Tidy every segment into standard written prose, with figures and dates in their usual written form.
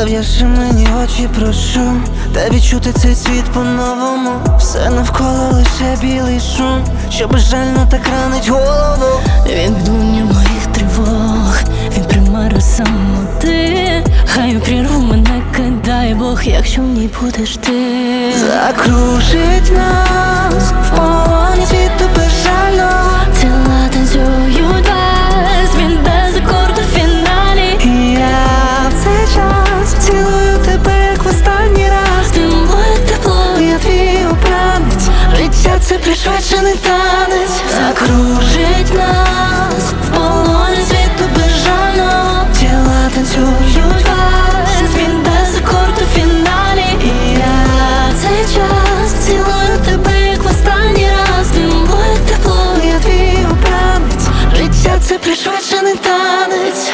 Зав'яжи мені очі, прошу, та відчути цей світ по-новому. Все навколо лише білий шум, що безжально так ранить голову. Він відлуння моїх тривог, він примара самоти. Хай у прірву мене кидає Бог, якщо в ній будеш ти. Закружить нас в полоні світу безжально. Тіла танцюють вальс, він без акорду в фіналі. І я в цей час цілую тебе, як в останній раз. Ти моє тепло, я твій обранець. Життя це пришвидшений танець. закружить нас в полоні світу безжально. Тіла танцюють вальс, Він без акорду в фіналі. І я цей час цілую тебе, як в останній раз. Ти моє тепло, я твій обранець. Життя це пришвидшений танець.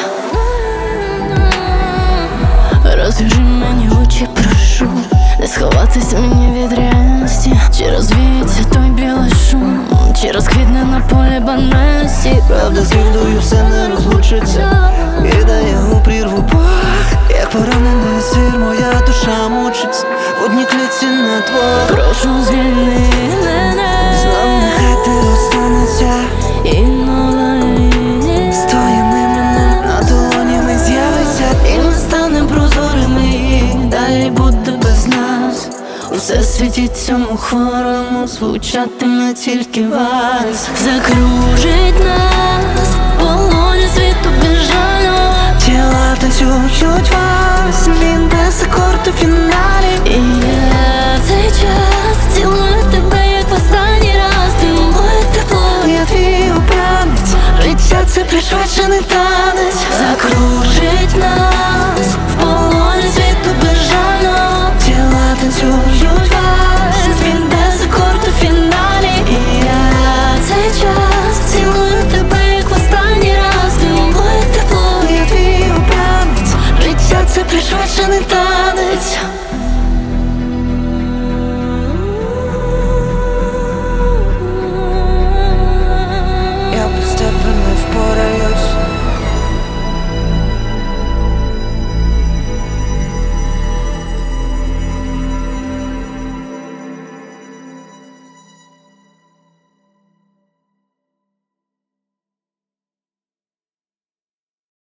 розв'яжи мені очі, прошу, не сховатись мені від реальності. Чи розвіється той білий шум, чи розквітне на полі банальності. Правда з кривдою все не розлучиться, і дає у прірву Бог. Як поранений звір, моя душа мучиться в одній клітці на двох. Прошу, звільни мене, знов нехай ти розстанеться, і нова лінія з твоїм іменем на долоні не з'явиться. і ми станем прозорими, і далі буде без нас. У всесвіті цьому хворому звучатиме тільки вальс. Закружить нас в полоні світу безжально. Тіла танцюють вальс, він без акорду в фіналі. І я цей час цілую тебе, як в останній раз. Ти моє тепло, Я твій обранець. Життя це пришвидшений танець. закружить нас в полоні світу безжально. Тіла танцюють вальс, Він без акорду в фіналі. І я цей час цілую тебе, як в останній раз. Ти моє тепло, я твій обранець. Життя це пришвидшений танець.